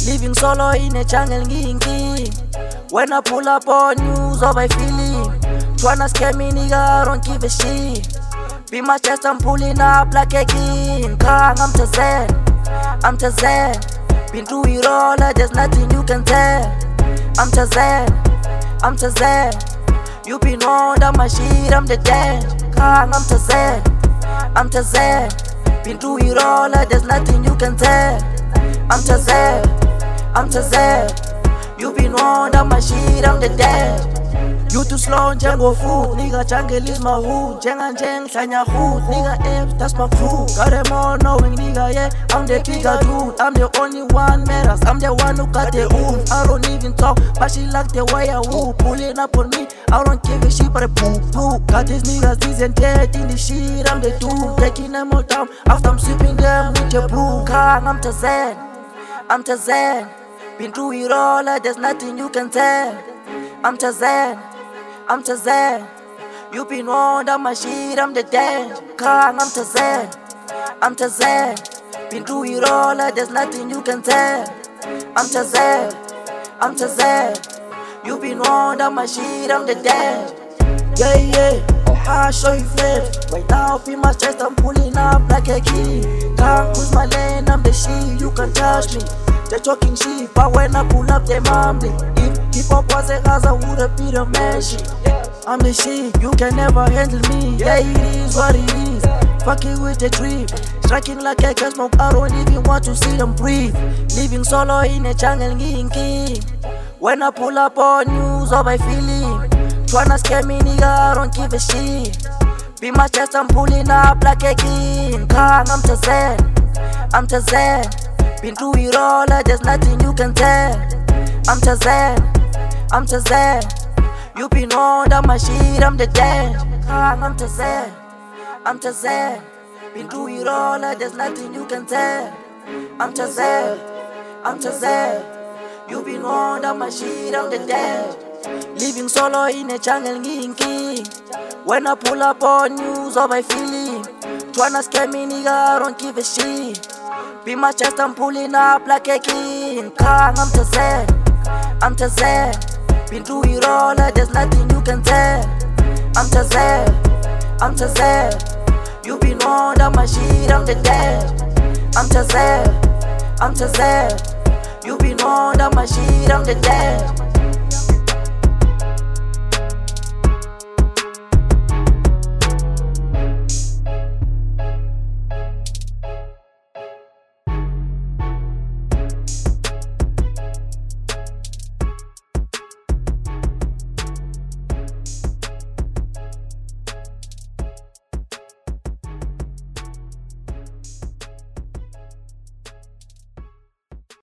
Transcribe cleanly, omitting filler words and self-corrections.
Living solo in a jungle, ngingi. When I pull up on news, all I feeling. Tryna scare me, nigga, I don't give a shit. Be my chest, I'm pulling up like a king. Kang, I'm Tarzan, I'm Tarzan. Been through it all, there's nothing you can tell. I'm Tarzan, I'm Tarzan. You been under my shit, I'm the dance. Kang, I'm Tarzan, I'm Tarzan. Been through it all, there's nothing you can tell. I'm Tarzan, I'm Tarzan. You been under my shit, I'm the dance. You too slow, Django food. Nigga, jungle is my hood. Jenga Jeng, Shanya hood. Nigga, M's, that's my crew. Got them all knowing, nigga, yeah. I'm the bigger dude. I'm the only one matters. I'm the one who got the oof. I don't even talk, but she like the way I woo. Pulling up on me, I don't give a shit, but a poo poo. Got these niggas, this and that in the shit. I'm the dude. Taking them all down after I'm sweeping them with the broom. Kang, I'm Tarzan, I'm Tarzan. Been through it all, there's nothing you can tell. I'm Tarzan, I'm Tarzan. You been under my shit, I'm the dance. Kang, I'm Tarzan, I'm Tarzan. Been through it all, there's nothing you can tell. I'm Tarzan, I'm Tarzan. You been under my shit, I'm the dance. Yeah, yeah, I'll show you flames. Right now, in my chest, I'm pulling up like a key. Kang, who's my lane, I'm the shit, you can touch me. They talking shit, but when I pull up, they mumbling. If hip-hop was a house, I would've been a man shit. I'm the shit, you can never handle me. Yeah, it is what it is. Fucking with the drip, striking like a gas smoke. I don't even want to see them breathe. Living solo in a jungle, ngingi. When I pull up on news, all I feeling. Tryna scare me, nigga, I don't give a shit. Be my chest, I'm pulling up like a king. Kang, I'm Tarzan, I'm Tarzan. Been through it all, there's nothing you can tell. I'm Tarzan, I'm Tarzan. You been under my shit, I'm the dance. Kang, I'm Tarzan, I'm Tarzan. Been through it all, there's nothing you can tell. I'm Tarzan, I'm Tarzan. You been under my shit, I'm the dance. Living solo in a jungle, ngingi. When I pull up on news, all I feeling. Tryna scare me, nigga, I don't give a shit. Be my chest, I'm pulling up like a king. Kang, I'm Tarzan, I'm Tarzan. Been through it all, there's nothing you can tell. I'm Tarzan, I'm Tarzan. You been under my shit, I'm the dance. I'm Tarzan, I'm Tarzan. You been under my shit, I'm the dance.